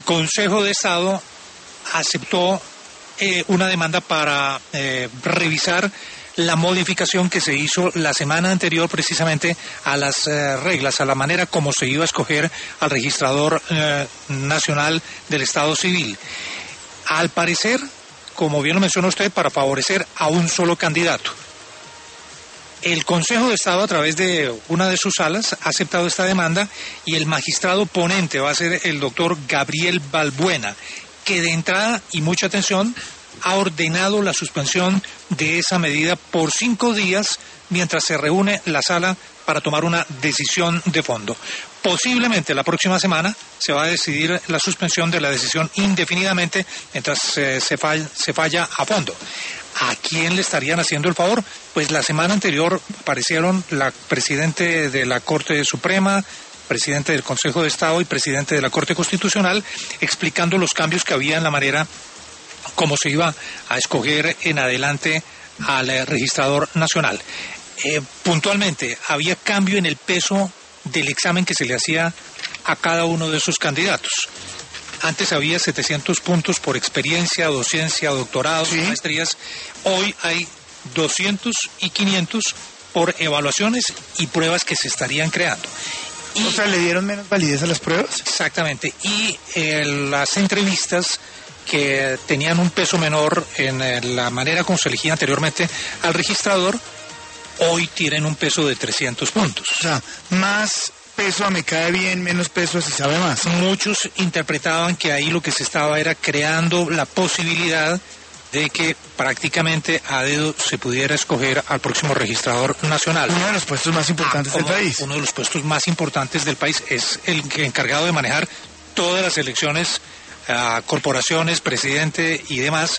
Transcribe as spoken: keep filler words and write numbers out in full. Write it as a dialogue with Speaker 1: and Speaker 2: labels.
Speaker 1: Consejo de Estado aceptó eh, una demanda para eh, revisar la modificación que se hizo la semana anterior precisamente a las eh, reglas, a la manera como se iba a escoger al registrador eh, nacional del Estado Civil. Al parecer, como bien lo mencionó usted, para favorecer a un solo candidato. El Consejo de Estado, a través de una de sus salas, ha aceptado esta demanda y el magistrado ponente va a ser el doctor Gabriel Balbuena, que de entrada, y mucha atención, ha ordenado la suspensión de esa medida por cinco días mientras se reúne la sala para tomar una decisión de fondo. Posiblemente la próxima semana se va a decidir la suspensión de la decisión indefinidamente mientras eh, se, fall, se falla a fondo. ¿A quién le estarían haciendo el favor? Pues la semana anterior aparecieron la presidente de la Corte Suprema, presidente del Consejo de Estado y presidente de la Corte Constitucional explicando los cambios que había en la manera como se iba a escoger en adelante al eh, registrador nacional. Eh, puntualmente, había cambio en el peso del examen que se le hacía a cada uno de esos candidatos. Antes había setecientos puntos por experiencia, docencia, doctorados, ¿sí?, maestrías. Hoy hay doscientos y quinientos por evaluaciones y pruebas que se estarían creando. Y,
Speaker 2: o sea, ¿le dieron menos validez a las pruebas?
Speaker 1: Exactamente. Y eh, las entrevistas que tenían un peso menor en eh, la manera como se elegía anteriormente al registrador, hoy tienen un peso de trescientos puntos.
Speaker 2: O sea, más peso a me cae bien, menos peso a si sabe más.
Speaker 1: Muchos interpretaban que ahí lo que se estaba era creando la posibilidad de que prácticamente a dedo se pudiera escoger al próximo registrador nacional.
Speaker 2: Uno de los puestos más importantes
Speaker 1: ah,
Speaker 2: del país.
Speaker 1: Uno de los puestos más importantes del país es el encargado de manejar todas las elecciones, uh, corporaciones, presidente y demás.